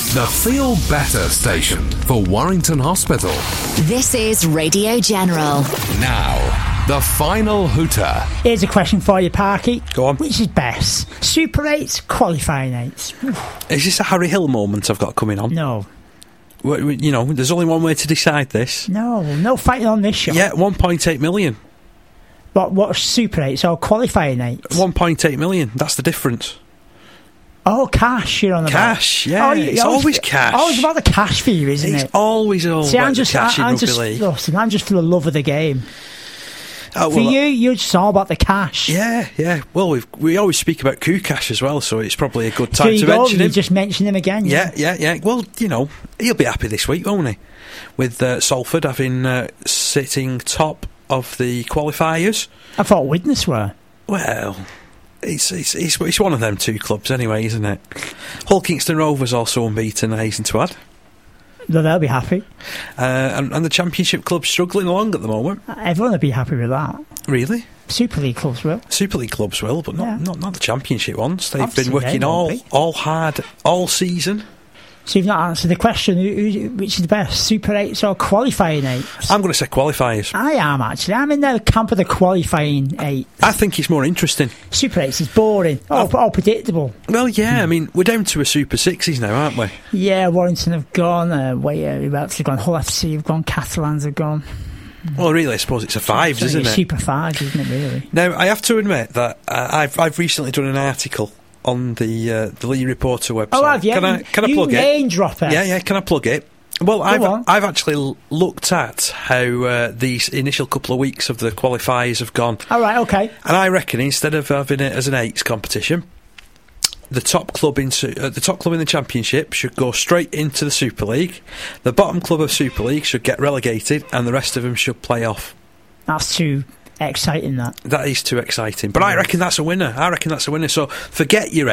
The Feel Better station for Warrington Hospital. This is Radio General. Now, the final hooter. Here's a question for you, Parky. Go on. Which is best? Super 8s, qualifying 8s? Is this a Harry Hill moment I've got coming on? No. You know, there's only one way to decide this. No fighting on this show. Yeah, 1.8 million. What's Super 8s or qualifying 8s? 1.8 million, that's the difference. Oh, cash you're on about. Cash, yeah. It's always cash. Always about the cash for you, isn't it? It's always all about the cash in rugby league. Listen, I'm just for the love of the game. Oh, for you're just all about the cash. Yeah. Well, we always speak about Kukash as well, so it's probably a good time to mention him. You just mentioned him again. Yeah. Well, you know, he'll be happy this week, won't he? With Salford having sitting top of the qualifiers. I thought Widnes were. Well, it's one of them two clubs anyway, isn't it? Hull Kingston Rovers also unbeaten, I hasten to add. They'll be happy. And the Championship club's struggling along at the moment. Everyone will be happy with that. Really? Super League clubs will. Super League clubs will, but not the Championship ones. They've Obviously been working all hard all season. So you've not answered the question, which is best, Super 8s or qualifying 8s? I'm going to say qualifiers. I am, actually. I'm in the camp of the qualifying 8s. I think it's more interesting. Super 8s is boring. All predictable. Well, yeah, I mean, we're down to a Super 6s now, aren't we? Yeah, Warrington have gone, who else have gone? Hull FC have gone, Catalans have gone. Well, really, I suppose it's a 5s, isn't it? Super 5s, isn't it, really? Now, I have to admit that I've recently done an article on the Lee Reporter website. Oh, have you? Can I plug it? Name dropper. Yeah. Can I plug it? Well, I've actually looked at how these initial couple of weeks of the qualifiers have gone. All right, okay. And I reckon instead of having it as an 8s competition, the top club in the Championship should go straight into the Super League. The bottom club of Super League should get relegated, and the rest of them should play off. That's too exciting, that is too exciting, but I reckon that's a winner. So forget your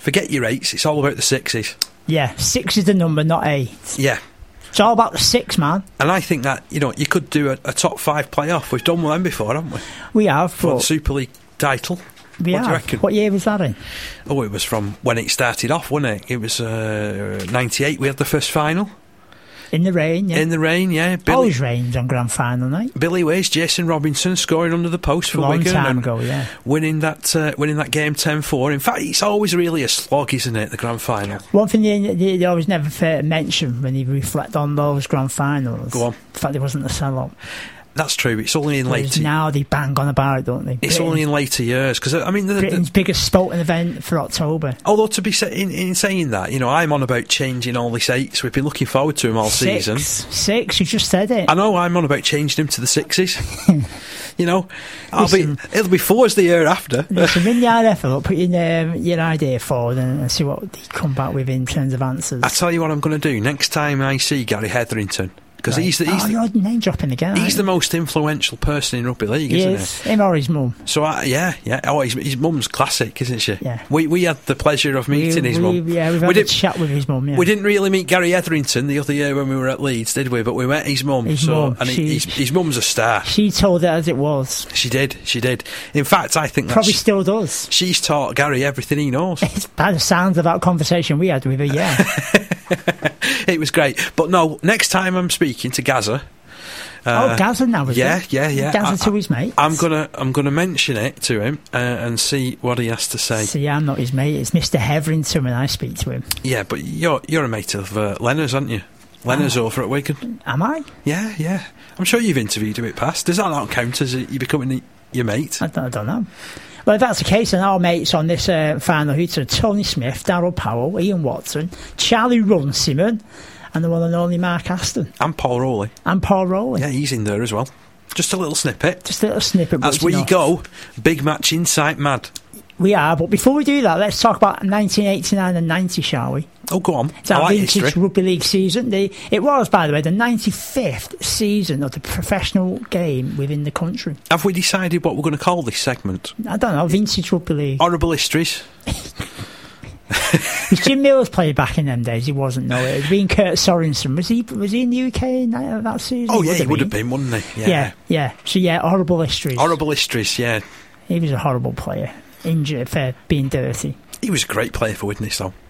8s. It's all about the 6s. Yeah, 6 is the number, not 8. Yeah, it's all about the 6, man. And I think that, you know, you could do a top 5 playoff. We've done one before, haven't we? We have, for the Super League title. What do you reckon? What year was that in? Oh, it was from when it started off, wasn't it? It was 98. We had the first final. In the rain, yeah. In the rain, yeah. Always rains on grand final night. Billy Ways, Jason Robinson scoring under the post for Wigan. Long time ago, yeah. Winning that game 10-4. In fact, it's always really a slog, isn't it, the grand final? One thing they always never mention when you reflect on those grand finals. Go on. The fact there wasn't a sell-up. That's true. It's only in later. Now they bang on about it, don't they? It's only in later years because I mean Britain's biggest sporting event for October. Although to be in saying that, you know, I'm on about changing all these 8s. We've been looking forward to them all season. 6, you just said it. I know. I'm on about changing them to the 6s. You know, it'll be 4s the year after. Listen, ring the RFL up, put your idea forward and see what they come back with in terms of answers. I tell you what I'm going to do next time I see Gary Hetherington. Because right. You're name dropping again. He's the most influential person in rugby league, isn't he? Him or his mum. So yeah. Oh, his mum's classic, isn't she? Yeah. We had the pleasure of meeting his mum. Yeah, we've had a chat with his mum. Yeah. We didn't really meet Gary Etherington the other year when we were at Leeds, did we? But we met his mum. His mum's a star. She told it as it was. She did. In fact, I think probably still does. She's taught Gary everything he knows. It's by the sounds of that conversation we had with her. Yeah. It was great. But no, next time I'm speaking to Gaza. Gaza now, is yeah. Gaza to his mate. I'm gonna mention it to him and see what he has to say. See, I'm not his mate. It's Mr. Hetherington when I speak to him. Yeah, but you're a mate of Lenners, aren't you? Lenners over at Wigan. Am I? Yeah. I'm sure you've interviewed him in the past. Does that not count as you becoming your mate? I don't know. Well, if that's the case, then our mates on this final hooter: Tony Smith, Darryl Powell, Ian Watson, Charlie Runciman, and the one and only Mark Aston. And Paul Rowley. Yeah, he's in there as well. Just a little snippet. As we go, big match Insight Mad. We are, but before we do that, let's talk about 1989 and 90, shall we? Oh, go on. It's our vintage rugby league season. It was, by the way, the 95th season of the professional game within the country. Have we decided what we're going to call this segment? I don't know. Vintage rugby league. Horrible histories. Was Jim Mills played back in them days? He wasn't. No, it had been Kurt Sorensen. Was he in the UK in that season? Oh yeah, he would have been, wouldn't he? Yeah. So horrible histories. Horrible histories. Yeah. He was a horrible player. Injured for being dirty. He was a great player for Widnes, though.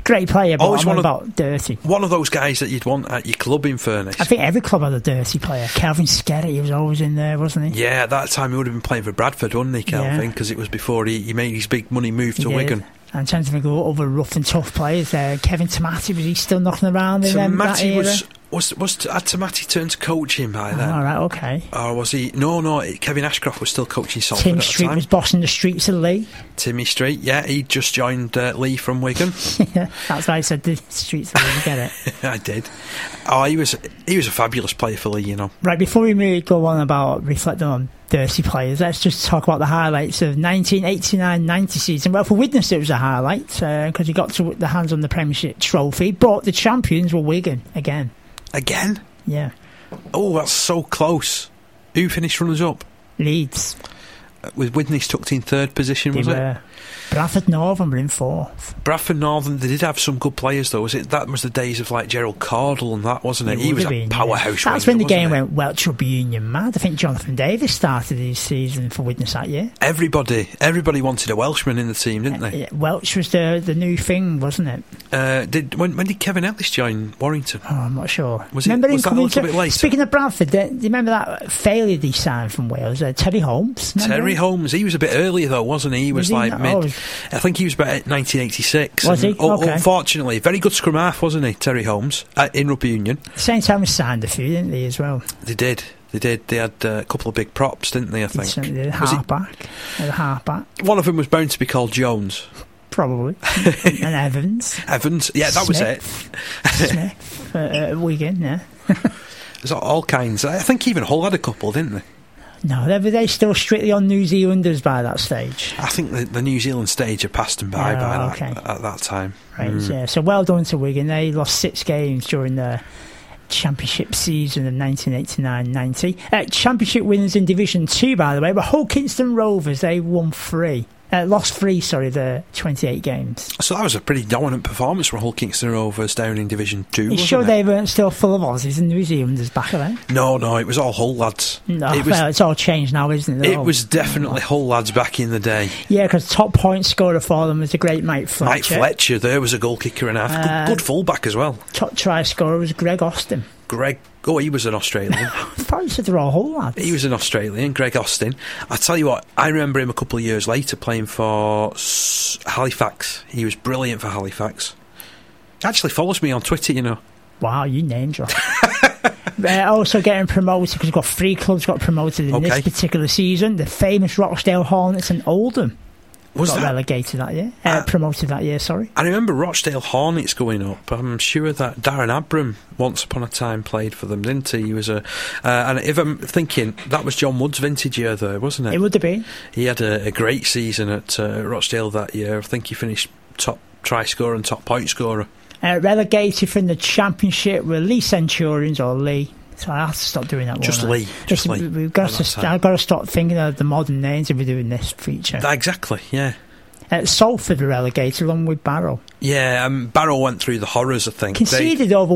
Great player, but Always I'm on about dirty. One of those guys that you'd want at your club, in fairness. I think every club had a dirty player. Kelvin Skerritt, he was always in there, wasn't he? Yeah, at that time he would have been playing for Bradford, wouldn't he, Kelvin? Because it was before he made his big money move to Wigan. And trying to think of other rough and tough players there. Kevin Tamati, was he still knocking around in that era? Had Tamati turned to coaching by then? All right, okay. Or was he? No, Kevin Ashcroft was still coaching Salford Tim at the Street time. was bossing the streets of Lee. Timmy Street, yeah, he just joined Lee from Wigan. Yeah, that's why I said the streets of Lee, you get it? I did. Oh, he was a fabulous player for Lee, you know. Right, before we really go on about reflecting on dirty players, let's just talk about the highlights of 1989-90 season. Well, for Widnes it was a highlight because he got to the hands on the Premiership trophy, but the champions were Wigan again. Again? Yeah. Oh, that's so close. Who finished runners-up? Leeds. With Widnes tucked in third position, was it? Bradford Northern were in fourth. Bradford Northern, they did have some good players though. That was the days of like Gerald Cardle and that, wasn't it? He was a powerhouse. That's when the game went Welsh Rugby Union mad. I think Jonathan Davis started his season for Widnes that year. Everybody wanted a Welshman in the team, didn't they? Welsh was the new thing, wasn't it? When did Kevin Ellis join Warrington? Oh, I'm not sure. Was that a little bit later? Speaking of Bradford, do you remember that failure they signed from Wales? Terry Holmes. Terry Holmes, he was a bit earlier though, wasn't he? He was like mid. I think he was about 1986. Was he? Okay. Unfortunately, very good scrum half, wasn't he, Terry Holmes, in Rugby Union. Same time we signed a few, didn't they, as well? They did. They had a couple of big props, didn't they, I think? They did. Halfback. One of them was bound to be called Jones. Probably. And Evans. Yeah, that was it. Smith. Wigan, yeah. There's all kinds. I think even Hull had a couple, didn't they? No, they still strictly on New Zealanders by that stage. I think the New Zealand stage had passed them by at that time. Right, yeah. So well done to Wigan. They lost 6 games during the Championship season of 1989-90. Championship winners in Division 2, by the way, were Hull Kingston Rovers. They won 3. Lost 3, the 28 games. So that was a pretty dominant performance from Hull Kingston Rovers down in Division 2, You sure they weren't still full of Aussies and New Zealanders back then? No, it was all Hull lads. No, it's all changed now, isn't it? It was definitely Hull lads back in the day. Yeah, because top point scorer for them was the great Mike Fletcher. Mike Fletcher, there was a goal kicker and a half. Good fullback as well. Top try scorer was Greg Austin. He was an Australian. I thought you said they're all Hull lads. He was an Australian, Greg Austin. I tell you what, I remember him a couple of years later playing for Halifax. He was brilliant for Halifax. Actually follows me on Twitter, you know. Wow, you name drop. Also getting promoted, because we've got 3 clubs got promoted in this particular season. The famous Rochdale Hornets and Oldham got relegated that year. Promoted that year, sorry. I remember Rochdale Hornets going up. I'm sure that Darren Abram once upon a time played for them, didn't he? He was and if I'm thinking, that was John Wood's vintage year there, wasn't it? It would have been. He had a great season at Rochdale that year. I think he finished top try scorer and top point scorer. Relegated from the Championship were Lee Centurions, or Lee. So I have to stop doing that. Just Lee. We've got to stop thinking of the modern names if we're doing this feature. Exactly, yeah. Salford were relegated along with Barrow. Yeah, Barrow went through the horrors, I think. Conceded over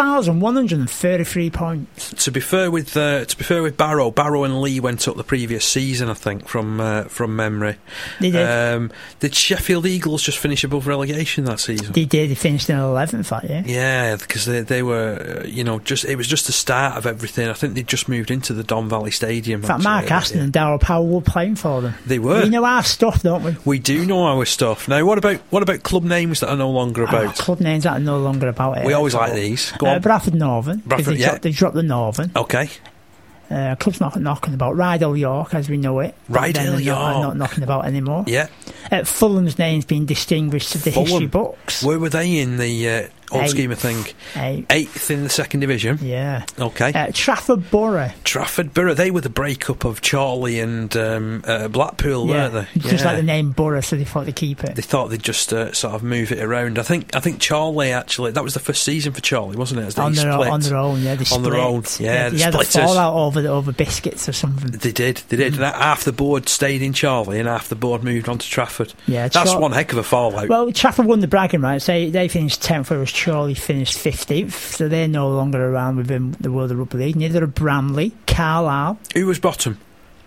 1,133 points. To be fair with Barrow and Lee went up the previous season, I think, from memory. They did. Did Sheffield Eagles just finish above relegation that season? They did. They finished in 11th that year. Yeah, because they were, it was just the start of everything. I think they just moved into the Don Valley Stadium. In fact, Mark Aston and Darryl Powell were playing for them. They were. We know our stuff, don't we? We do know our stuff. Now, what about club names that are no longer about? Club names that are no longer about. We always like these. Go on. Bradford Northern. They dropped the Northern. Okay. Club's not knocking about. Rydal York, as we know it. Rydal York. Not knocking about anymore. Yeah. Fulham's name's been distinguished to the history books. Where were they in the old scheme of thing? 8th in the 2nd Division. Yeah. Okay. Trafford Borough. They were the breakup of Chorley and Blackpool, weren't they? Just like the name Borough, so they thought they'd keep it. They thought they'd just sort of move it around. I think Chorley, actually, that was the first season for Chorley, wasn't it? As on their own, yeah. They split. On their own, yeah. They had a fallout over biscuits or something. They did. And half the board stayed in Chorley and half the board moved on to Trafford. Yeah, that's one heck of a fallout. Well, Trafford won the bragging rights. They finished 10th, whereas Chorley finished 15th, so they're no longer around within the World of Rugby League. Neither are Bramley, Carlisle. Who was bottom?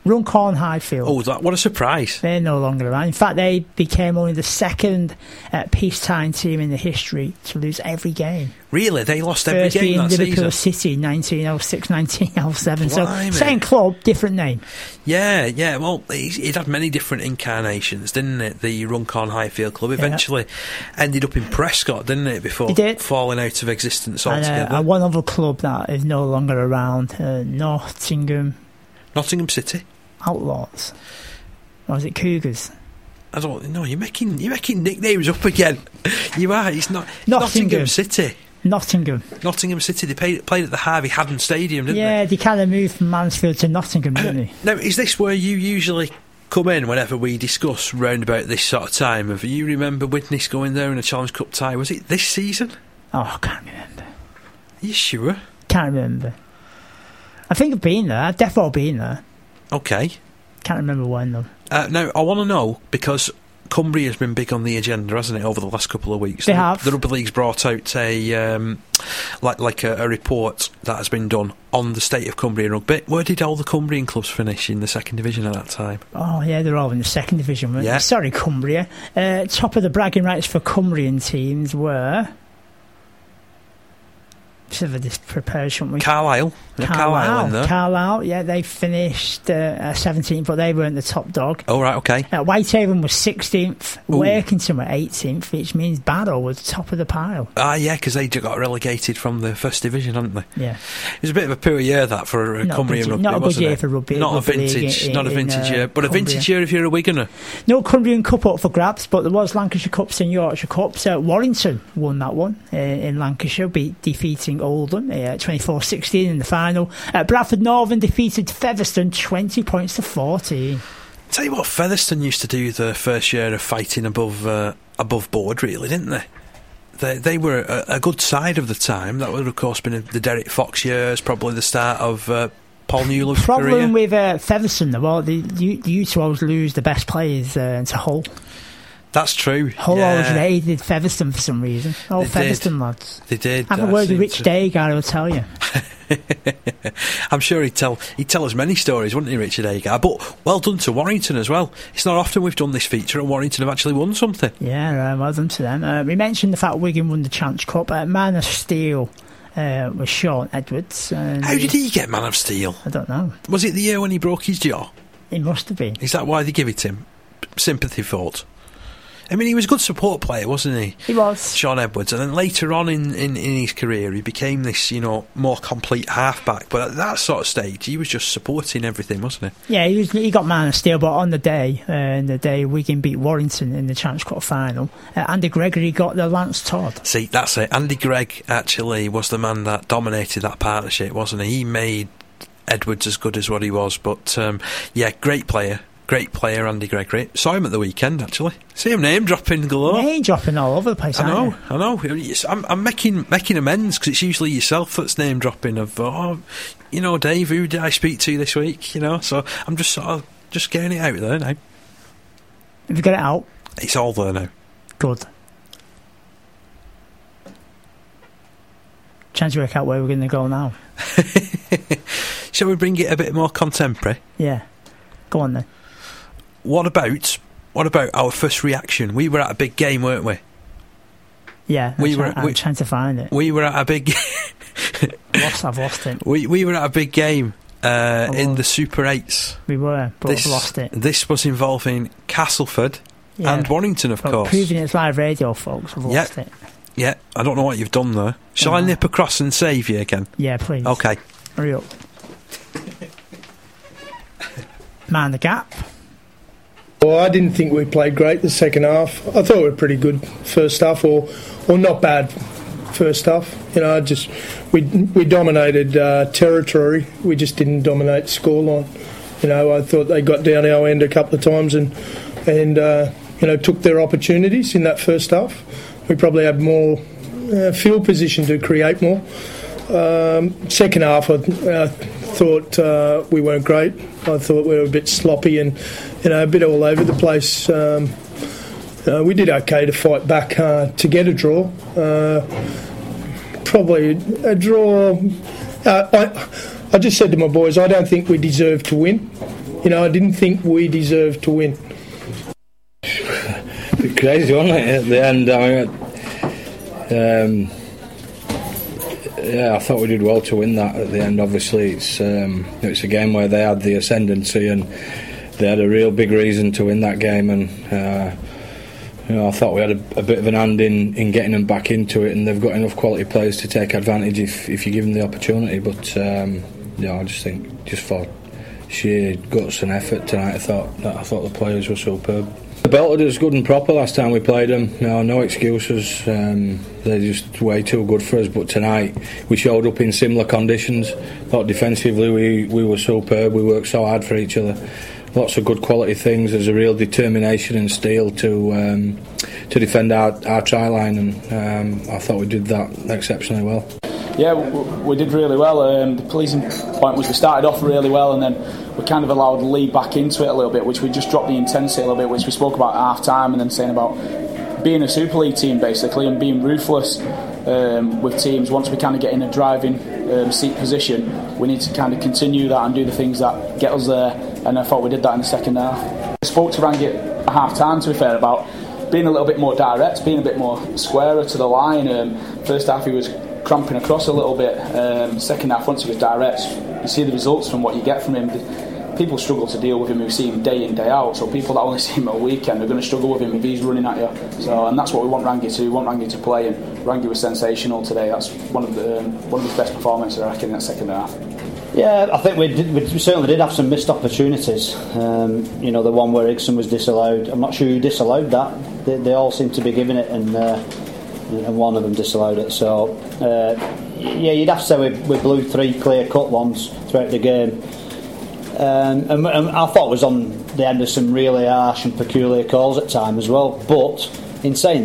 Runcorn Highfield. Oh, what a surprise. They're no longer around. In fact, they became only the second peacetime team in the history to lose every game. Really? They lost every First game being that Liverpool season? City, 1906, 1907. Blimey. So, same club, different name. Yeah. Well, it had many different incarnations, didn't it? The Runcorn Highfield Club eventually ended up in Prescott, didn't it? Before It did. falling out of existence altogether. And one other club that is no longer around, Nottingham City. Outlaws. Or is it Cougars? I don't know. You're making nicknames up again. You are. It's not Nottingham City. Nottingham City. They played at the Harvey Haddon Stadium, didn't they? Yeah, they kind of moved from Mansfield to Nottingham, didn't they? Now, is this where you usually come in whenever we discuss round about this sort of time? Have you remember Widnes going there in a Challenge Cup tie? Was it this season? Oh, I can't remember. Are you sure? Can't remember. I think I've been there. I've definitely been there. Okay. Can't remember when though. Now, I want to know, because Cumbria has been big on the agenda, hasn't it, over the last couple of weeks? They have. The Rugby League's brought out a report that has been done on the state of Cumbria Rugby. Where did all the Cumbrian clubs finish in the second division at that time? Oh yeah, they're all in the second division, weren't Yeah. they? Sorry, Cumbria. Top of the bragging rights for Cumbrian teams were... Should have this prepared, shouldn't we? Carlisle. Yeah, Carlisle in there. Carlisle, yeah, they finished 17th, but they weren't the top dog. Oh, right, okay. Whitehaven was 16th, Ooh. Workington were 18th, which means Barrow was top of the pile. Ah, yeah, because they got relegated from the first division, hadn't they? Yeah. It was a bit of a poor year, that, for Cumbrian rugby, not a good wasn't year it? for rugby. Not a rugby vintage, league not a vintage year, but a Cumbria. vintage year if you're a Wiganer. No Cumbrian Cup up for grabs, but there was Lancashire Cups and Yorkshire Cups. Warrington won that one in Lancashire, defeating Oldham 24-16 in the final. Bradford Northern defeated Featherstone 20 points to 14. Tell you what, Featherstone used to do the first year of fighting above board, really, didn't they? They were a good side of the time. That would have, of course, been the Derek Fox years, probably the start of Paul Newland's career. Problem with Featherstone, though, well, you used to always lose the best players to Hull. That's true. Hull always raided Featherstone for some reason. All Featherstone lads. They did. Have a word with Rich Dagard, he'll tell you. I'm sure he'd tell us many stories, wouldn't he, Richard Agar? But well done to Warrington as well. It's not often we've done this feature and Warrington have actually won something. Yeah, well done to them. We mentioned the fact Wigan won the Chance Cup. Man of Steel was Sean Edwards. How did he get Man of Steel? I don't know. Was it the year when he broke his jaw? It must have been. Is that why they give it him? Sympathy vote? I mean, he was a good support player, wasn't he? He was. Sean Edwards. And then later on in his career, he became this, more complete halfback. But at that sort of stage, he was just supporting everything, wasn't he? Yeah, he got Man of Steel, but on the day Wigan beat Warrington in the Chance Cup final, Andy Gregory got the Lance Todd. See, that's it. Andy Gregg actually was the man that dominated that partnership, wasn't he? He made Edwards as good as what he was. But, great player. Great player, Andy Gregory. Saw him at the weekend, actually. See him name dropping galore. Name dropping all over the place. I know. I'm making amends, because it's usually yourself that's name dropping of, Dave, who did I speak to this week? So I'm just sort of just getting it out there now. Have you got it out? It's all there now. Good. Trying to work out where we're going to go now. Shall we bring it a bit more contemporary? Yeah. Go on then. What about our first reaction? We were at a big game, weren't we? Yeah, I'm trying to find it. We were at a big... I've lost it. We were at a big game in the Super 8s. We were, but I've lost it. This was involving Castleford and Warrington, of course. Proving it's live radio, folks. I've lost it. Yeah, I don't know what you've done there. Shall I nip across and save you again? Yeah, please. Okay. Hurry up. Man the gap. Well, I didn't think we played great the second half. I thought we were pretty good first half, or not bad first half. We dominated territory. We just didn't dominate scoreline. I thought they got down our end a couple of times and took their opportunities in that first half. We probably had more field position to create more. Second half, I thought we weren't great. I thought we were a bit sloppy and a bit all over the place. We did okay to fight back to get a draw. Probably a draw. I just said to my boys, I don't think we deserve to win. You know, I didn't think we deserved to win. Bit crazy, wasn't it, at the end? I thought we did well to win that at the end. Obviously, it's a game where they had the ascendancy and they had a real big reason to win that game, and I thought we had a bit of an hand in getting them back into it, and they've got enough quality players to take advantage if you give them the opportunity. But I just think, just for sheer guts and effort tonight, I thought the players were superb. They belted us good and proper last time we played them. No excuses. They're just way too good for us. But tonight we showed up in similar conditions. Thought defensively we were superb. We worked so hard for each other. Lots of good quality things. There's a real determination and steel to defend our try line, and I thought we did that exceptionally well. Yeah, we did really well. The pleasing point was we started off really well, and then we kind of allowed the lead back into it a little bit, which we just dropped the intensity a little bit, which we spoke about at half time, and then saying about being a Super League team basically and being ruthless with teams. Once we kind of get in a driving seat position, we need to kind of continue that and do the things that get us there, and I thought we did that in the second half. I spoke to Rangi at half time, to be fair, about being a little bit more direct, being a bit more squarer to the line. First half he was cramping across a little bit. Second half, once he was direct, you see the results from what you get from him. People struggle to deal with him who see him day in, day out, so people that only see him at a weekend are going to struggle with him if he's running at you. And that's what we want Rangi to. We want Rangi to play, and Rangi was sensational today. That's one of his best performances, I reckon, in that second half. Yeah, I think we certainly did have some missed opportunities. The one where Igson was disallowed, I'm not sure who disallowed that. They all seem to be giving it, and one of them disallowed it. So you'd have to say we blew 3 clear-cut ones throughout the game. And I thought it was on the end of some really harsh and peculiar calls at time as well. But in saying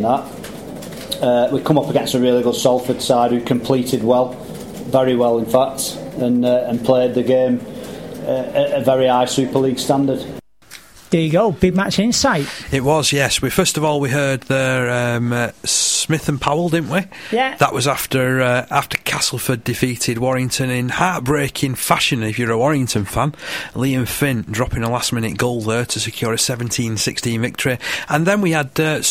that, we come up against a really good Salford side who completed well, very well in fact, and played the game at a very high Super League standard. There you go, big match insight. It was, yes. First of all, we heard there Smith and Powell, didn't we? Yeah. That was after Castleford defeated Warrington in heartbreaking fashion, if you're a Warrington fan. Liam Finn dropping a last-minute goal there to secure a 17-16 victory. And then we had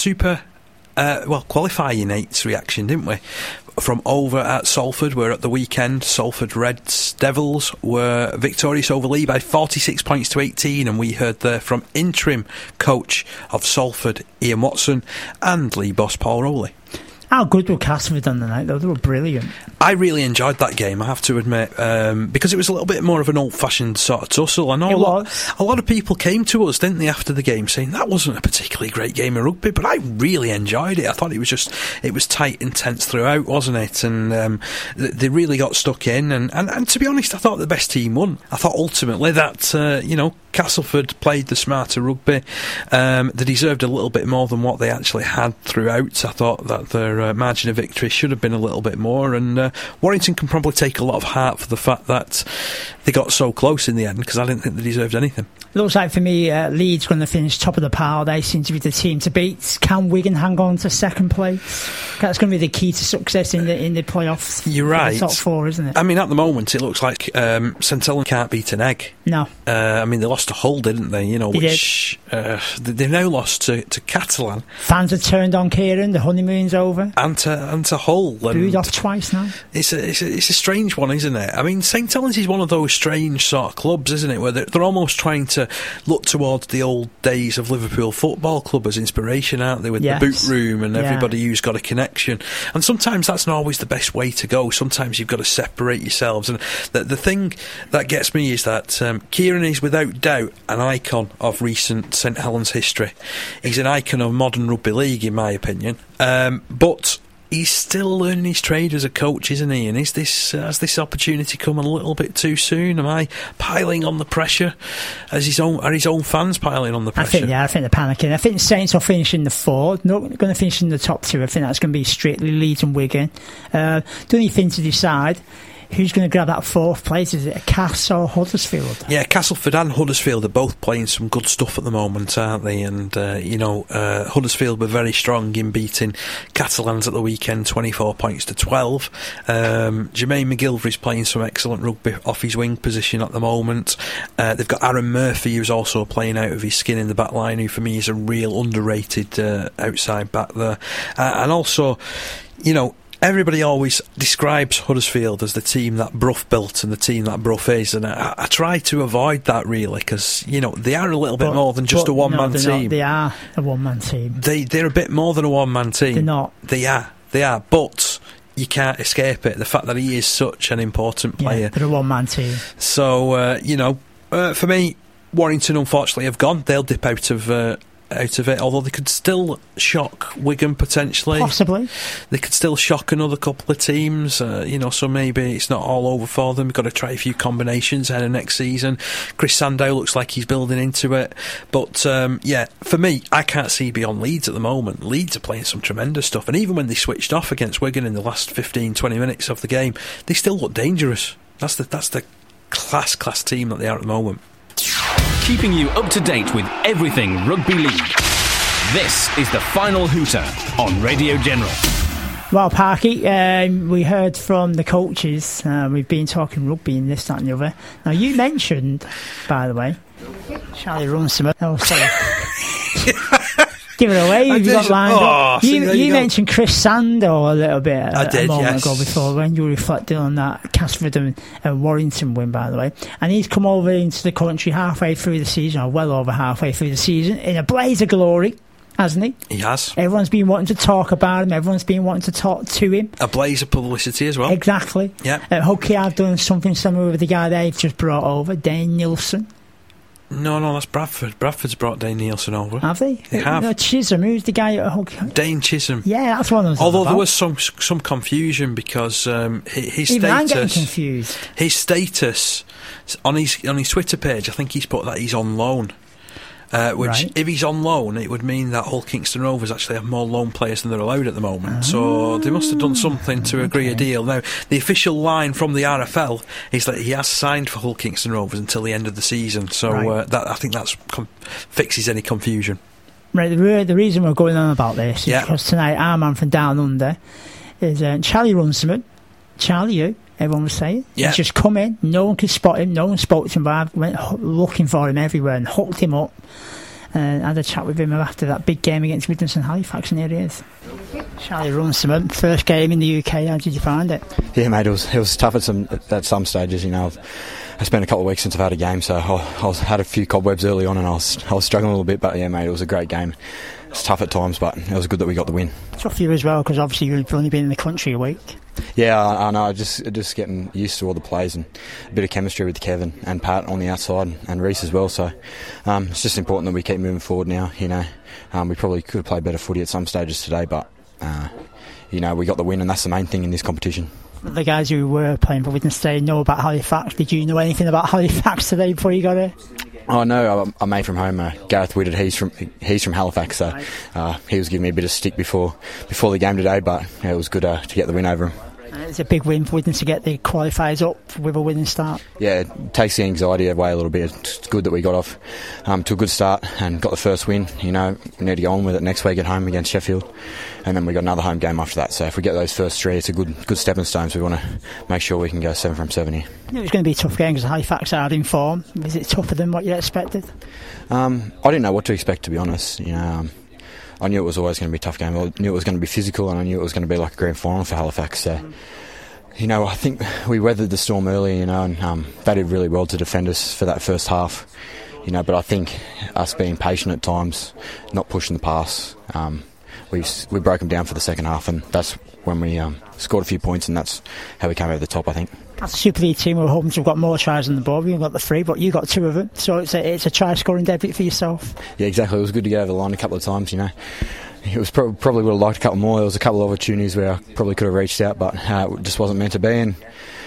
qualifying 8's reaction, didn't we? From over at Salford, where at the weekend Salford Reds Devils were victorious over Lee by 46 points to 18, and we heard there from interim coach of Salford Ian Watson and Lee boss Paul Rowley. How good were Castleford on the night, though? They were brilliant. I really enjoyed that game, I have to admit, because it was a little bit more of an old-fashioned sort of tussle. I know a lot of people came to us, didn't they, after the game, saying that wasn't a particularly great game of rugby, but I really enjoyed it. I thought it was tight and tense throughout, wasn't it? And they really got stuck in, and to be honest, I thought the best team won. I thought ultimately that, Castleford played the smarter rugby. They deserved a little bit more than what they actually had throughout. I thought that their margin of victory should have been a little bit more, and Warrington can probably take a lot of heart for the fact that they got so close in the end, because I didn't think they deserved anything. Looks like for me Leeds going to finish top of the pile. They seem to be the team to beat. Can Wigan hang on to second place? That's going to be the key to success in the playoffs. You're right. The top 4, isn't it? I mean, at the moment it looks like St Helens can't beat an egg. No. They lost to Hull, didn't they? They've now lost to Catalan. Fans have turned on Kieran. The honeymoon's over. And to Hull. Booed off twice now. It's a strange one, isn't it? I mean, St Helens is one of those strange sort of clubs, isn't it, where they're almost trying to look towards the old days of Liverpool Football Club as inspiration, aren't they, with the boot room and everybody who's got a connection. And sometimes that's not always the best way to go. Sometimes you've got to separate yourselves. And the thing that gets me is that Kieran is without doubt an icon of recent St Helens history. He's an icon of modern rugby league, in my opinion. But he's still learning his trade as a coach, isn't he? And has this opportunity come a little bit too soon? Am I piling on the pressure? Are his own fans piling on the pressure? I think they're panicking. I think Saints will finish in the 4. Not going to finish in the top 2. I think that's going to be strictly Leeds and Wigan. The only thing to decide who's going to grab that 4th place? Is it Castle or Huddersfield? Yeah, Castleford and Huddersfield are both playing some good stuff at the moment, aren't they? And, Huddersfield were very strong in beating Catalans at the weekend, 24 points to 12. Jermaine McGilvery's playing some excellent rugby off his wing position at the moment. They've got Aaron Murphy, who's also playing out of his skin in the back line, who for me is a real underrated outside back there. And also, everybody always describes Huddersfield as the team that Brough built and the team that Brough is, and I try to avoid that really, because they are a little bit more than just a one-man team. They are a one-man team. They're a bit more than a one-man team. They're not. They are, but you can't escape it. The fact that he is such an important player. Yeah, they're a one-man team. So for me, Warrington unfortunately have gone. They'll dip out of it, although they could still shock Wigan potentially. Possibly. They could still shock another couple of teams, so maybe it's not all over for them. We've got to try a few combinations ahead of next season. Chris Sandow looks like he's building into it. But, for me, I can't see beyond Leeds at the moment. Leeds are playing some tremendous stuff, and even when they switched off against Wigan in the last 15-20 minutes of the game, they still look dangerous. That's the class team that they are at the moment. Keeping you up to date with everything Rugby League. This is the Final Hooter on Radio General. Well, Parky, we heard from the coaches. We've been talking rugby and this, that and the other. Now, you mentioned, by the way, Charlie Runciman. Oh, sorry. Give it away. You got lined up. You mentioned Chris Sandow a little bit a moment ago before when you were reflecting on that Castleford and Warrington win, by the way. And he's come over into the country halfway through the season, or well over halfway through the season, in a blaze of glory, hasn't he? He has. Everyone's been wanting to talk about him. Everyone's been wanting to talk to him. A blaze of publicity as well. Exactly. Yeah. Hooky have done something similar with the guy they've just brought over, Dane Nielsen. No, that's Bradford. Bradford's brought Dane Nielsen over. Have they? They have. No, Chisholm. Who's the guy at Hook? Dane Chisholm. Yeah, that's one of them. Although there was some confusion because his even status. I'm getting confused. His status on his Twitter page, I think he's put that he's on loan. If he's on loan, it would mean that Hull Kingston Rovers actually have more loan players than they're allowed at the moment. So they must have done something to agree a deal. Now, the official line from the RFL is that he has signed for Hull Kingston Rovers until the end of the season. So I think that fixes any confusion. Right. The reason we're going on about this is because tonight our man from Down Under is Charlie Runciman. Charlie, who? Everyone was saying. Yeah. He's just come in, no one could spot him, no one spoke to him, but I went looking for him everywhere and hooked him up and had a chat with him after that big game against Midlands and Halifax, and here he is. Charlie Runciman, first game in the UK, how did you find it? Yeah, mate, it was tough at some stages, I spent a couple of weeks since I've had a game, so I had a few cobwebs early on and I was struggling a little bit, but yeah, mate, it was a great game. It's tough at times, but it was good that we got the win. Tough for you as well, because obviously you've only been in the country a week. Yeah, I know. Just getting used to all the plays and a bit of chemistry with Kevin and Pat on the outside and Reece as well. So it's just important that we keep moving forward now. We probably could have played better footy at some stages today, but we got the win, and that's the main thing in this competition. The guys who were playing for Widnes today know about Halifax. Did you know anything about Halifax today before you got here? Oh no, a mate from home, Gareth Whitted. He's from Halifax, so he was giving me a bit of stick before the game today. But it was good to get the win over him. It's a big win for Widnes to get the qualifiers up with a winning start. Yeah, it takes the anxiety away a little bit. It's good that we got off to a good start and got the first win. We need to go on with it next week at home against Sheffield, and then we got another home game after that. So if we get those first three, it's a good stepping stone. So we want to make sure we can go 7 from 7 here. It was going to be a tough game because Halifax are in form. Is it tougher than what you expected? I didn't know what to expect, to be honest. I knew it was always going to be a tough game. I knew it was going to be physical, and I knew it was going to be like a grand final for Halifax. So, I think we weathered the storm early, and they did really well to defend us for that first half. But I think us being patient at times, not pushing the pass, we broke them down for the second half, and that's when we scored a few points, and that's how we came over the top, I think. As a Super League team, we're hoping to have got more tries on the board. We've got the 3, but you got 2 of them, so it's a try-scoring debut for yourself. Yeah, exactly. It was good to get over the line a couple of times, It was probably would have liked a couple more. There was a couple of opportunities where I probably could have reached out, but it just wasn't meant to be. And,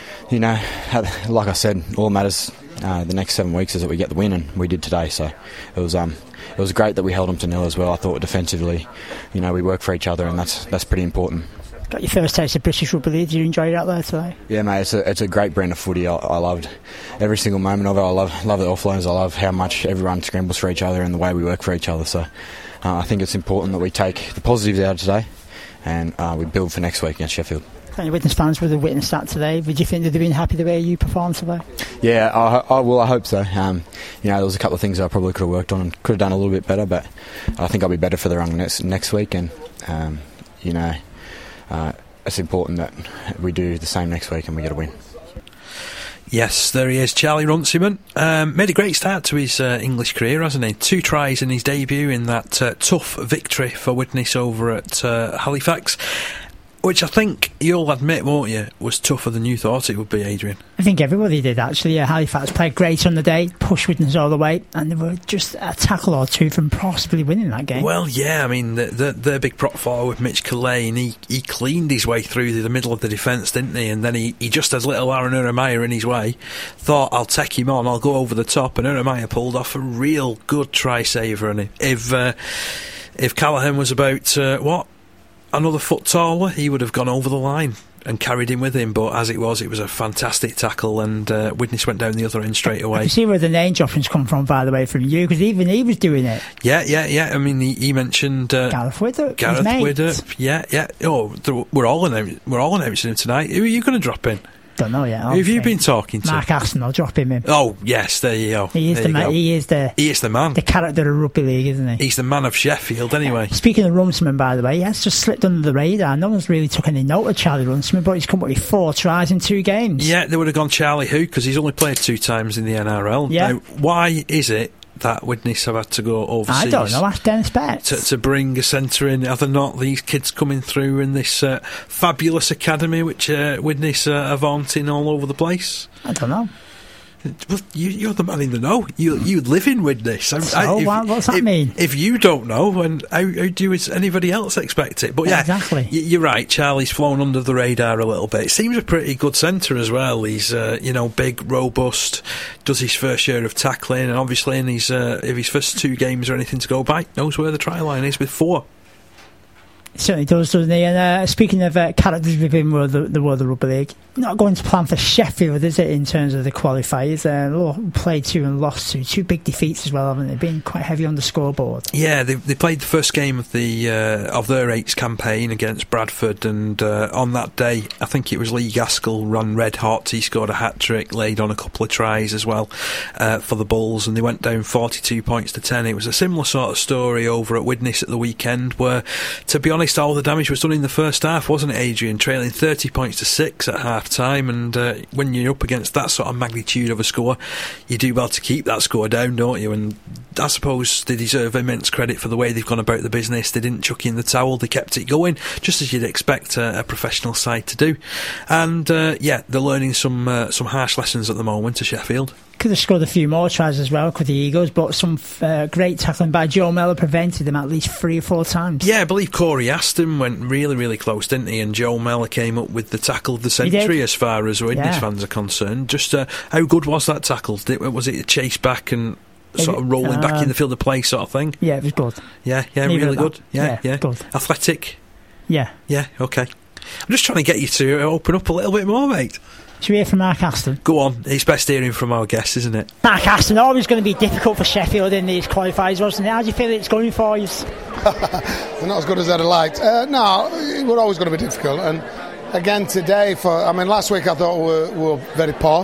like I said, all that matters the next 7 weeks is that we get the win, and we did today. So it was great that we held them to 0 as well. I thought defensively, we work for each other, and that's pretty important. Got your first taste of British Rugby League. Did you enjoy it out there today? Yeah, mate, it's a great brand of footy. I loved every single moment of it. I love the offloads. I love how much everyone scrambles for each other and the way we work for each other. So I think it's important that we take the positives out of today and we build for next week against Sheffield. Any Widnes fans would have witnessed that today. Would you think they'd have been happy the way you performed today? Yeah, I hope so. There was a couple of things I probably could have worked on and could have done a little bit better, but I think I'll be better for the run next week. And it's important that we do the same next week and we get a win. Yes, there he is, Charlie Runciman. Made a great start to his English career, hasn't he? 2 tries in his debut in that tough victory for Widnes over at Halifax, which I think you'll admit, won't you, was tougher than you thought it would be, Adrian. I think everybody did, actually. Halifax played great on the day, pushed Widnes all the way, and they were just a tackle or two from possibly winning that game. Well, yeah, I mean, their big prop forward, Mitch Cullen, he cleaned his way through the middle of the defence, didn't he? And then he just has little Aaron Uremaya in his way, thought, I'll take him on, I'll go over the top, and Uremaya pulled off a real good try-saver. And if Callaghan was about, another foot taller, he would have gone over the line and carried him with him, but as it was a fantastic tackle, and Widnes went down the other end straight away. You see where the name droppings come from, by the way, from you, because even he was doing it. Yeah. I mean, he mentioned Gareth Widdop. Yeah. Oh, we're all announcing him tonight. Who are you going to drop in? Don't know yet. Who have you been talking to? Mark Aston. I'll drop him in. Oh yes, there you go. He is the man. He is the man. The character of rugby league, isn't he? He's the man of Sheffield, anyway. Speaking of Runciman, by the way, he has just slipped under the radar. No one's really took any note of Charlie Runciman, but he's come up with 4 tries in 2 games. Yeah, they would have gone Charlie who, because he's only played 2 times in the NRL. Yeah. Now, why is it that Widnes have had to go overseas? I don't know, ask Dennis Betts. To bring a centre in. Are there not these kids coming through in this fabulous academy which Widnes are vaunting all over the place? I don't know. Well, you're the man in the know. You live in Widnes. What's that mean? If you don't know, and how do anybody else expect it? But yeah, exactly. You're right. Charlie's flown under the radar a little bit. It seems a pretty good centre as well. He's big, robust, does his first share of tackling, and obviously in his if his first 2 games or anything to go by, knows where the try line is with 4. Certainly does, doesn't he? And speaking of characters within the World of Rugby League, not going to plan for Sheffield, is it, in terms of the qualifiers? Played 2 and lost 2 big defeats as well, haven't they? Been quite heavy on the scoreboard. Yeah, they played the first game of their 8s campaign against Bradford, and on that day, I think it was Lee Gaskell ran red hot. He scored a hat-trick, laid on a couple of tries as well for the Bulls, and they went down 42 points to 10. It was a similar sort of story over at Widnes at the weekend, where, to be honest, all the damage was done in the first half, wasn't it, Adrian? Trailing 30 points to 6 at half time, and when you're up against that sort of magnitude of a score, you do well to keep that score down, don't you? And I suppose they deserve immense credit for the way they've gone about the business. They didn't chuck in the towel, they kept it going, just as you'd expect a professional side to do. And they're learning some harsh lessons at the moment to Sheffield. Could have scored a few more tries as well with the Eagles, but some great tackling by Joe Mellor prevented them at least 3 or 4 times. Yeah, I believe Corey Aston went really, really close, didn't he? And Joe Mellor came up with the tackle of the century as far as Widnes fans are concerned. Just how good was that tackle? Was it a chase back and sort of rolling back in the field of play sort of thing? Yeah, it was good. Yeah, really good. Yeah, good. Athletic. Yeah, okay. I'm just trying to get you to open up a little bit more, mate. Should we hear from Mark Aston? Go on, it's best hearing from our guests, isn't it? Mark Aston, always going to be difficult for Sheffield in these qualifiers, wasn't it? How do you feel it's going for you? We're not as good as I'd have liked. No, we're always going to be difficult. And again today, last week I thought we were very poor.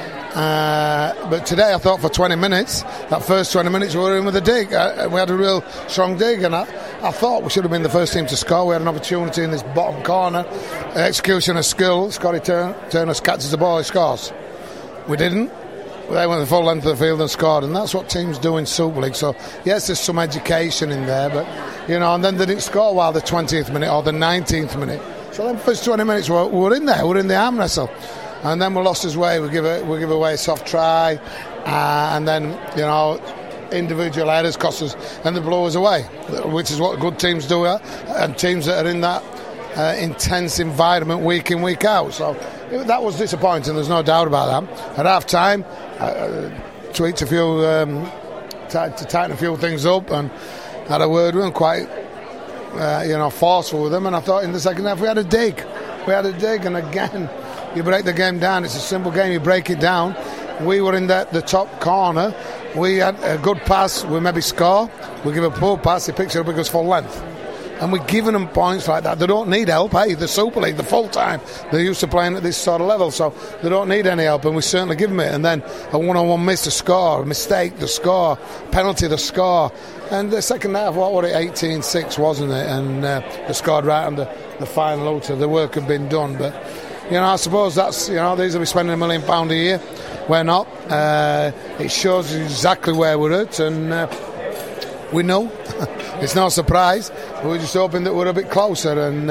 But today I thought for 20 minutes, that first 20 minutes we were in with a dig. We had a real strong dig, and I thought we should have been the first team to score. We had an opportunity in this bottom corner, execution of skill. Scotty Turner catches the ball, he scores. We didn't. They went the full length of the field and scored, and that's what teams do in Super League. So yes, there's some education in there, but and then they didn't score while the 20th minute or the 19th minute. So then first 20 minutes we were in there, we were in the arm wrestle. And then we lost his way. We give away a soft try, and then individual errors cost us, and they blow us away, which is what good teams do, and teams that are in that intense environment week in, week out. So that was disappointing. There's no doubt about that. At half time, tweaked a few to tighten a few things up, and had a word with him. forceful with them. And I thought in the second half we had a dig. And again, you break the game down. It's a simple game. You break it down. We were in the top corner. We had a good pass. We maybe score. We give a poor pass. He picks it up. It goes full length. And we're giving them points like that. They don't need help, the Super League, the full time. They're used to playing at this sort of level, so they don't need any help, and we certainly give them it. And then a one-on-one miss to score, a mistake to score, penalty to score. And the second half, what was it, 18-6, wasn't it? And they scored right on the final outer. The work had been done, but I suppose that's, these will be spending £1 million a year. We're not. It shows exactly where we're at, and we know. It's no surprise. We're just hoping that we're a bit closer, and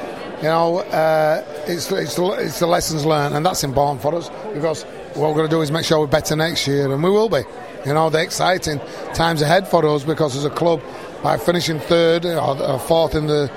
it's the lessons learned, and that's important for us, because what we're going to do is make sure we're better next year, and we will be. The exciting times ahead for us, because as a club, by finishing third or fourth in the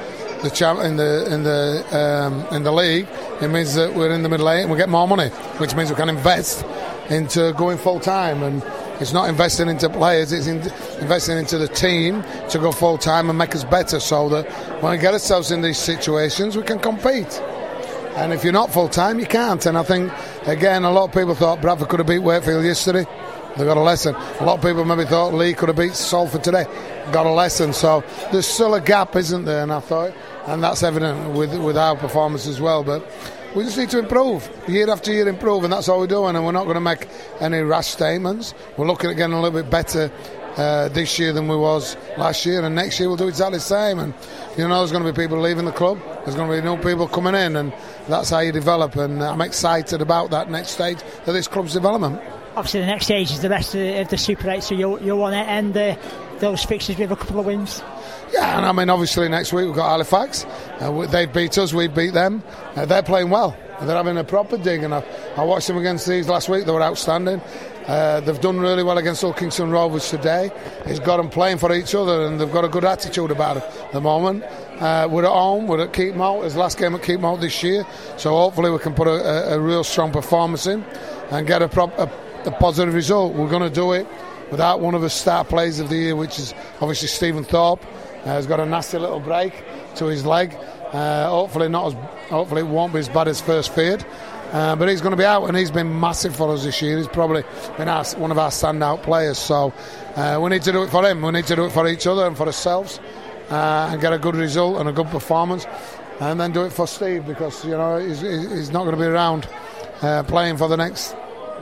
league, it means that we're in the middle eight and we get more money, which means we can invest into going full time. And it's not investing into players, it's investing into the team to go full time and make us better, so that when we get ourselves in these situations we can compete. And if you're not full time, you can't. And I think, again, a lot of people thought Bradford could have beat Wakefield yesterday. They got a lesson. A lot of people maybe thought Lee could have beat Salford today. Got a lesson. So there's still a gap, isn't there? And I thought, and that's evident with our performance as well. But we just need to improve, year after year improve, and that's all we're doing. And we're not going to make any rash statements. We're looking at getting a little bit better this year than we was last year, and next year we'll do exactly the same. And there's going to be people leaving the club, there's going to be new people coming in, and that's how you develop. And I'm excited about that next stage of this club's development. Obviously the next stage is the rest of the Super 8, so you'll want to end those fixtures with a couple of wins. Yeah, and I mean, obviously next week we've got Halifax. They've beat us, we beat them. They're playing well. They're having a proper dig, and I watched them against these last week. They were outstanding. They've done really well against Hull Kingston Rovers today. It's got them playing for each other, and they've got a good attitude about it at the moment. We're at home, we're at Keepmoat. It's the last game at Keepmoat this year, so hopefully we can put a real strong performance in and get a positive result. We're going to do it without one of the star players of the year, which is obviously Stephen Thorpe. He's got a nasty little break to his leg. Hopefully it won't be as bad as first feared. But he's going to be out, and he's been massive for us this year. He's probably been one of our standout players. So we need to do it for him. We need to do it for each other and for ourselves, and get a good result and a good performance, and then do it for Steve, because he's not going to be around playing for the next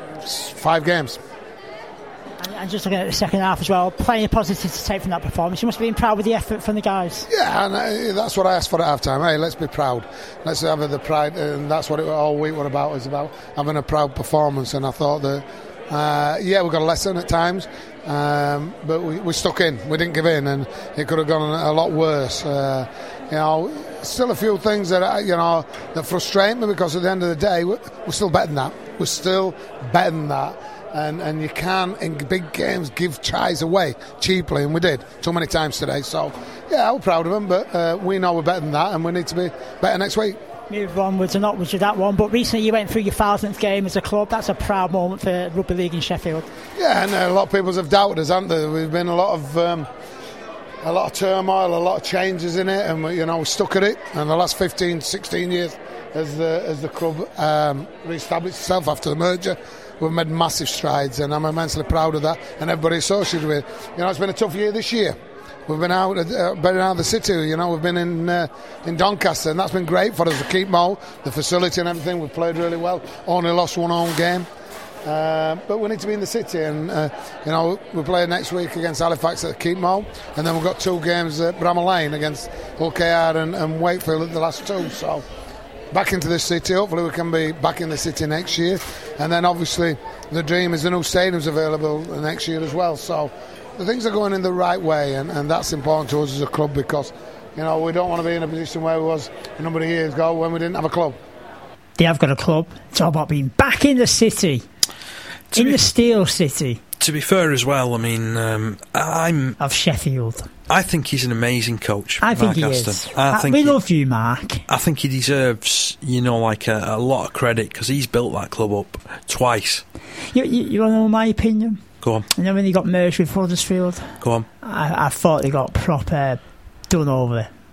5 games. And just looking at the second half as well, plenty of positives to take from that performance. You must have been proud with the effort from the guys. Yeah, and that's what I asked for at half time. Hey, let's be proud. Let's have the pride, and that's what all week was about. It's about having a proud performance. And I thought that, we got a lesson at times, but we stuck in. We didn't give in, and it could have gone a lot worse. Still a few things that that frustrate me, because at the end of the day, we're still better than that. We're still better than that. And you can, in big games, give tries away cheaply, and we did too many times today. So, yeah, I'm proud of them, but we know we're better than that, and we need to be better next week. Move onwards and upwards with that one, but recently you went through your 1000th game as a club. That's a proud moment for Rugby League in Sheffield. Yeah, and a lot of people have doubted us, haven't they? We've been a lot of turmoil, a lot of changes in it, and we stuck at it. And the last 15, 16 years as the club re-established itself after the merger, we've made massive strides, and I'm immensely proud of that, and everybody associated with it. It's been a tough year this year. We've been out of the city, we've been in Doncaster, and that's been great for us to keep Mo, the facility and everything. We've played really well, only lost one home game. But we need to be in the city, and we play next week against Halifax at Keepmoat, and then we've got 2 games at Bramall Lane against Hull KR and Wakefield at the last 2. So back into the city. Hopefully we can be back in the city next year, and then obviously the dream is the new stadium's available next year as well. So the things are going in the right way, and that's important to us as a club, because we don't want to be in a position where we was a number of years ago when we didn't have a club. They have got a club. It's all about being back in the city, the Steel City. To be fair as well, I mean, I'm of Sheffield. I think he's an amazing coach. I think Mark he Aston. is. We love you, Mark. I think he deserves, a lot of credit, because he's built that club up twice. You want to know my opinion? Go on. When they got merged with Huddersfield? Go on. I thought they got proper done over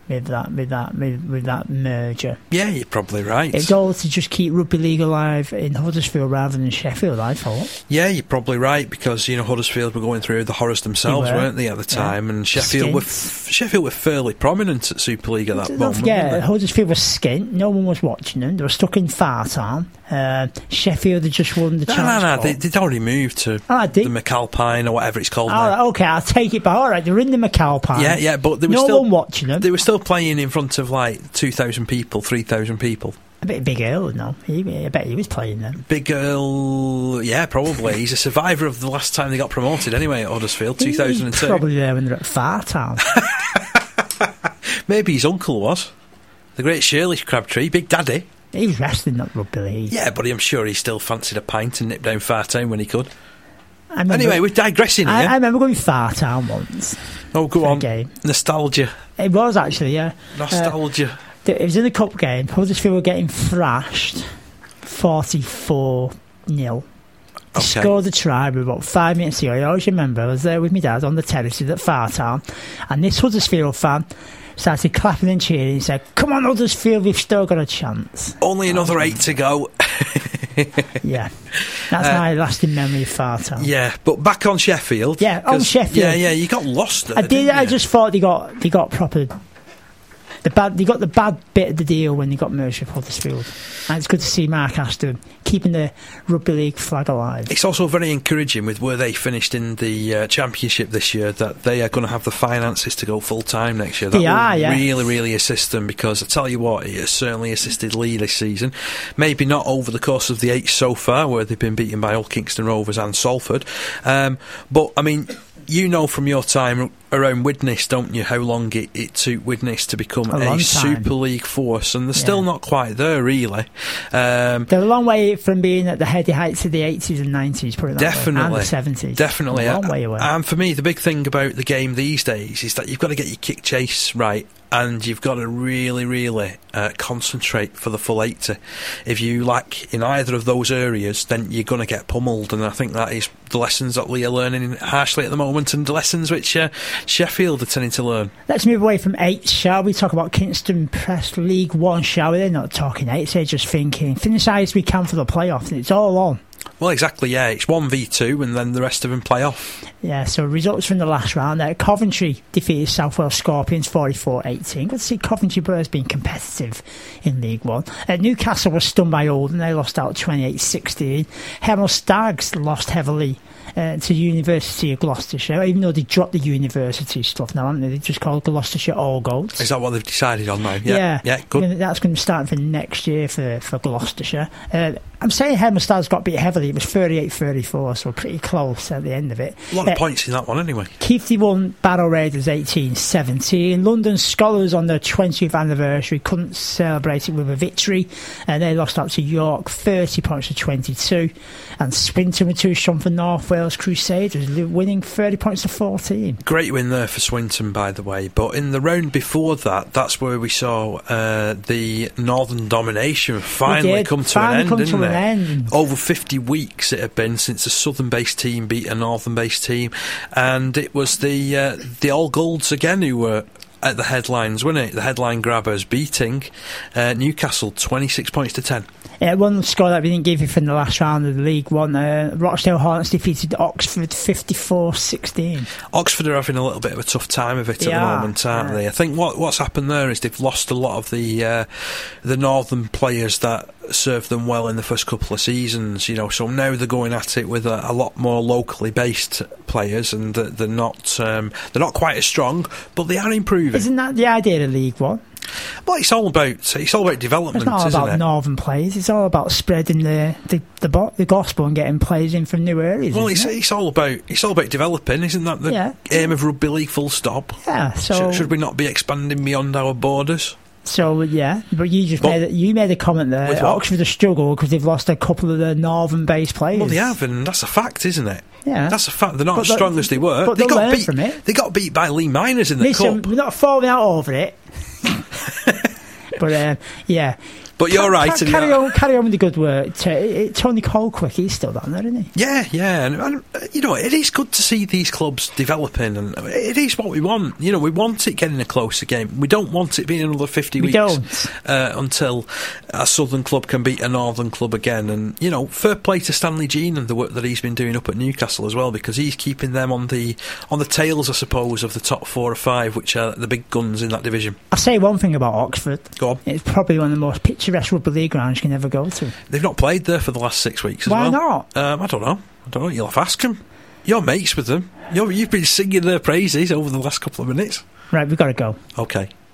with that merger. Yeah, you're probably right. It's all to just keep rugby league alive in Huddersfield rather than Sheffield, I thought. Yeah, you're probably right, because Huddersfield were going through the horrors themselves, weren't they, at the time? And Sheffield were fairly prominent at Super League at that moment. Yeah, Huddersfield was skint. No one was watching them. They were stuck in Fartown. Sheffield had just won the chance. They'd already moved to the McAlpine or whatever it's called now. Okay, I'll take it back. All right, they were in the McAlpine. Yeah, but there was no one watching them. They were still playing in front of like 2,000 people, 3,000 people. I bet Big Earl, no. I bet he was playing them. Big Earl, yeah, probably. He's a survivor of the last time they got promoted anyway at Huddersfield, 2002. Probably there when they're at Fartown. Maybe his uncle was. The great Shirley Crabtree, Big Daddy. He was wrestling that rugby league. Yeah, but I'm sure he still fancied a pint and nipped down Fartown when he could. Anyway, we're digressing here. I remember going Fartown once. Oh, go on. Nostalgia. It was actually, yeah. Nostalgia. It was in the cup game. Huddersfield were getting thrashed 44-0. They scored the try with about 5 minutes ago. I always remember I was there with my dad on the terraces at Fartown, and this Huddersfield fan started clapping and cheering and said, "Come on, Huddersfield, we've still got a chance." Only another 8 to go. Yeah, that's my lasting memory of Fartown. Yeah, but back on Sheffield. Yeah, on Sheffield. Yeah, you got lost there, I just thought they got proper. They got the bad bit of the deal when they got merged with Huddersfield. And it's good to see Mark Aston keeping the rugby league flag alive. It's also very encouraging with where they finished in the championship this year, that they are going to have the finances to go full time next year. That will really, really assist them, because I tell you what, it has certainly assisted Lee this season. Maybe not over the course of the 8 so far, where they've been beaten by Old Kingston Rovers and Salford. But I mean, you know from your time around Widnes, don't you, how long it took Widnes to become a Super League force, and they're still not quite there, really. They're a long way from being at the heady heights of the 80s and 90s, put it that definitely, way, and the 70s. Definitely. A long way away. And for me, the big thing about the game these days is that you've got to get your kick chase right, and you've got to really, really concentrate for the full 80. If you lack in either of those areas, then you're going to get pummeled, and I think that is the lessons that Lee are learning harshly at the moment, and the lessons which Sheffield are tending to learn. Let's move away from 8, shall we? Talk about Kingston Press League 1, shall we? They're not talking 8, they're just thinking finish as high as we can for the playoffs, and it's all on. Well, exactly, yeah. It's 1v2 and then the rest of them play off. Yeah, so results from the last round there. Coventry defeated South Wales Scorpions 44-18. Good to see Coventry Bears being competitive in League 1. Newcastle was stunned by Oldham. They lost out 28-16. Hemel Stags lost heavily to University of Gloucestershire, even though they dropped the university stuff now, haven't they? They just called Gloucestershire All Goats. Is that what they've decided on now? Yeah, good. That's going to start for next year for Gloucestershire. I'm saying Hemel Stags got beat heavily. It was 38-34, so pretty close at the end of it. A lot of points in that one anyway. Keighley won Barrow Raiders 18-17. London Scholars on their 20th anniversary couldn't celebrate it with a victory, and they lost out to York 30 points to 22. And Swinton were too strong for North Wales Crusaders, winning 30 points to 14. Great win there for Swinton, by the way. But in the round before that, that's where we saw the Northern domination finally come to an end, didn't it? Over 50 weeks it had been since a Southern-based team beat a Northern-based team, and it was the All Golds again who were at the headlines, wasn't it? The headline grabbers beating Newcastle 26 points to 10. One score that we didn't give you from the last round of the League One, Rochdale Hornets defeated Oxford 54-16. Oxford are having a little bit of a tough time of it at the moment, aren't they? I think what's happened there is they've lost a lot of the northern players that served them well in the first couple of seasons, so now they're going at it with a lot more locally based players, and they're not quite as strong, but they are improving. Isn't that the idea of League One? Well, it's all about development. It's not about northern players. It's all about spreading the gospel and getting players in from new areas. Well, it's all about developing, isn't that the aim of rugby league? Full stop. Yeah. So should we not be expanding beyond our borders? So but you made a comment there. Oxford have struggled because they've lost a couple of the northern-based players. Well, they have, and that's a fact, isn't it? Yeah, that's a fact. They're not as strong as they were. But they got beat from it. They got beat by Lee Miners in the cup. We're not falling out over it. But But you're right. Carry on with the good work. Tony Colquitt, he's still down there, isn't he? Yeah. And you know, it is good to see these clubs developing, and it is what we want. You know, we want it getting a closer game. We don't want it being another 50 weeks until a southern club can beat a northern club again. And, you know, fair play to Stanley Jean and the work that he's been doing up at Newcastle as well, because he's keeping them on the tails, I suppose, of the top 4 or 5, which are the big guns in that division. I'll say one thing about Oxford. Go on. It's probably one of the most picturesque rugby league grounds you can ever go to. They've not played there for the last 6 weeks as Why well. not? I don't know. You'll have to ask them. You're mates with them. You've been singing their praises over the last couple of minutes. Right, we've got to go. Okay.